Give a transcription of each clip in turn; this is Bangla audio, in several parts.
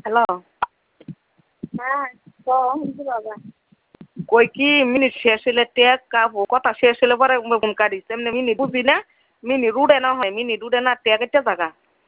হ্যালো। হ্যাঁ শুনছি বাবা। কই কি মিনিট শেষ হইলে টেক কথা শেষ হইলে পরে ফোন কাটিস এমনি মিনিট বুঝি না মিনিট উড়ে না হয় মিনিট উড়ে না টেক একটা জায়গা।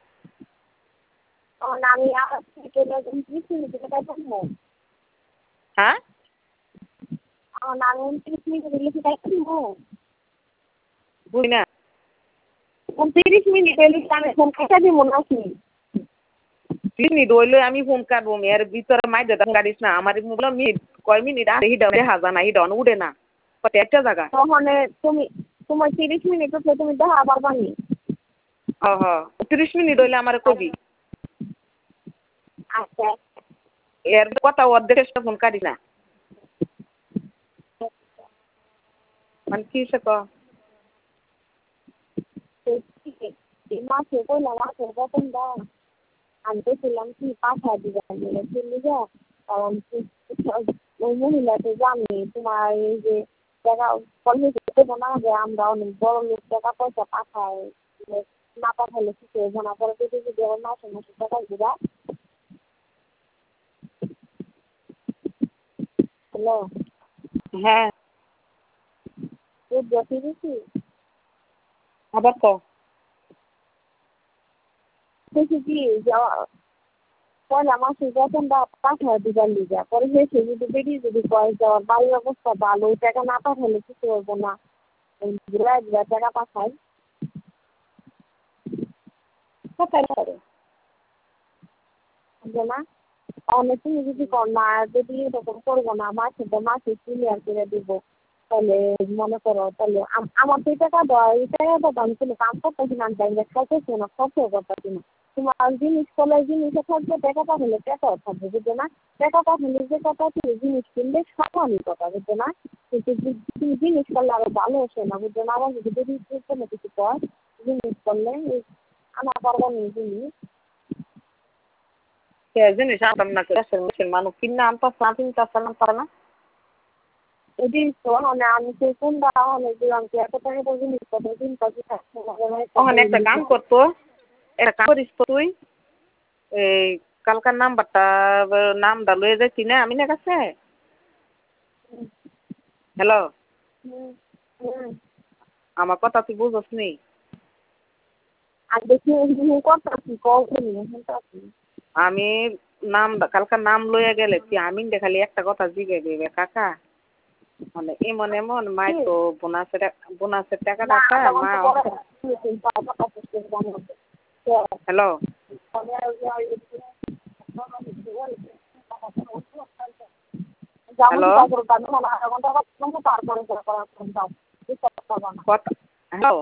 আমি 29 মিনিট পাইবো। হ্যাঁ আমি 29 মিনিট লিখে পাইবো। বুঝি না 29 মিনিট লিখে আমি ফোন কেটে দিব নাকি? মিনিট হইলে আমি ফোন কাটবো এর ভিতরে মাই দেতা কাটিস না আমার মোবাইল মিনিট কয় মিনিট আর হিডা দেখা না হিডা উড়ে না কত একটা জায়গা। তখন তোমার 30 মিনিট হচ্ছে তুমি দেখা পারবানি। হ হ 30 মিনিট হইলে আমার কবি। আচ্ছা এর কথা অর্ধেক ফোন কাটিস না। মানে কি সে ক মাসে কইলাম মাসের বেতনটা আমি বলছিলাম কি পাঠায় দিবেন বলে যা কারণ ওই মহিলা তো জানি তোমার এই যে টাকা কলেজে দেবো না যে আমরা অনেক বড় লোক টাকা পয়সা পাঠাই না পাঠাইলে কিছু হইব না পরে যদি আবার মাসে মাসে টাকা দিবা। হ্যালো হ্যাঁ বুঝতে দিছি আবার ক দেখি কি পয়লা মাসের বেতনটা পাঠায় দিবার লিগা পরে হেসে যদি বেরিয়ে যদি কয় যাওয়ার বাড়ির অবস্থা ভালো ওই টাকা না পাঠালে কিছু হইব না টাকা পাঠাই কোথায় করে না অনেক তুমি যদি কর না যদি এরকম করবো না মাসে ক্লিয়ার করে দিব তাহলে মনে করো তাহলে আমার তো টাকা দেওয়া এই টাকা দেবো আমি কোনো কাম করতেছি না আমি খাইতেছি না খরচও করতেছি না তোমার জিনিস করলে জিনিসও থাকবে টাকা পাঠালে টাকাও থাকবে বুঝছো না টাকা পাঠালে যে কথা ছিল জিনিস কিনলে সমানই কথা বুঝছো না কিন্তু তুমি জিনিস করলে আরো ভালো হচ্ছে না বুঝছো না আবার যদি কোনো কিছু কর জিনিস করলে আনা পারবো না জিনিস জিনিস আনতাম না দেশের মানুষ কিনে আনতাম না কিনতে পারে না জিনিস তো মানে আমি সেই কোনটা অনেক দিলাম কি এত টাকা তো জিনিসপত্র কিনতে ওখানে একটা গান করতো একটা কাম করিস তো তুই এই কালকার নামটা লয়ে যাচ্ছি না আমি না কাছে হ্যালো আমার কথা তুই বুঝস নি আর দেখি করতেছি কখিনি আমি কালকার নাম লইয়া গেলে তুই আমি দেখালি একটা কথা জিগে দিবে কাকা মানে এমন এমন মাই তো বোনাসের টাকা টাকা মা হ্যালো হ্যালো হ্যালো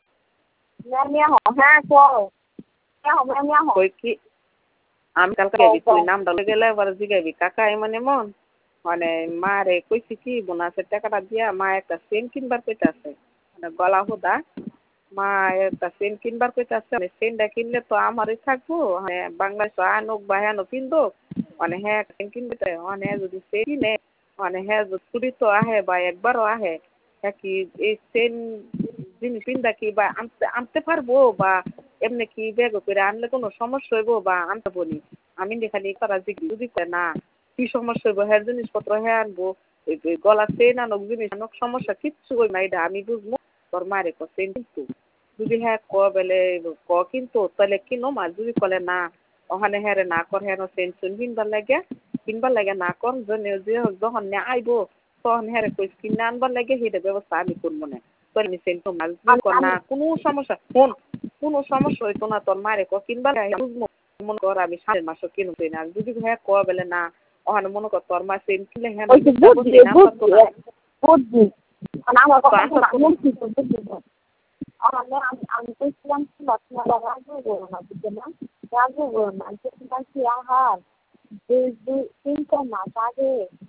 কই কি আমি কালকে যাবি তুই নামটা লয়ে গেলে এবার জিগাবি কাকা এমন এমন মানে মা রে কইছি কি বোনাসের টাকাটা দিয়া মা একটা চেন কিনবার কইতাছে মানে গলা হুদা মা একটা চেন কিনবার কইতাছে মানে চেনটা কিনলে তো আমারই থাকবো মানে বাংলাদেশ আনুক বা হেন কিনবো মানে হ্যাঁ চেন কিনবে মানে যদি চেন কিনে মানে হ্যাঁ যদি তো আহে বা একবারও আহে হ্যাঁ কি এই চেন জিনিস কিনবা কি বা আনতে পারবো বা এমনি কি ব্যাগ করে আনলে কোনো সমস্যা হইব বা আনতে বলি আমি খালি করা যদি না কি সমস্যা হইব হ্যাঁ জিনিসপত্র হ্যাঁ আনবো গলা চেন আনুক জিনিস আনুক সমস্যা কিচ্ছু হই না এটা আমি বুঝবো তোর মারে চেন কিন্তু যদি হ্যাঁ বেলে কিন্তু তাহলে কিনো মা যদি কলে না ওখানে হ্যাঁ না কর হ্যাঁ চেন চুন কিনবার লাগে না কর যখন আইবো তখন হ্যাঁ কই কিনে আনবার লাগে সেটা ব্যবস্থা আমি করবো না তোর আমি চেন তো মাছ না কোনো সমস্যা কোনো সমস্যা হইতো না তোর মারে কিনবার মনে কর আমি 6 মাসও কিনতে না যদি হ্যাঁ বেলে না ওখানে মনে কর তোর মা চেন কিনলে হ্যাঁ আমি কইছিলাম আহার 3-4 মাস আগে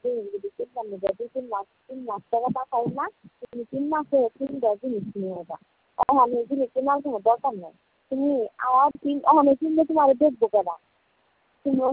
3 মাস টাকা পাঠাই না তুমি 3 মাসে 3টা জিনিস নিয়ে যাবা আমি জিনিস কেনার কোনো দরকার নাই তুমি আমার অনেক কিনলে তোমার দেখবো কেনা তুমি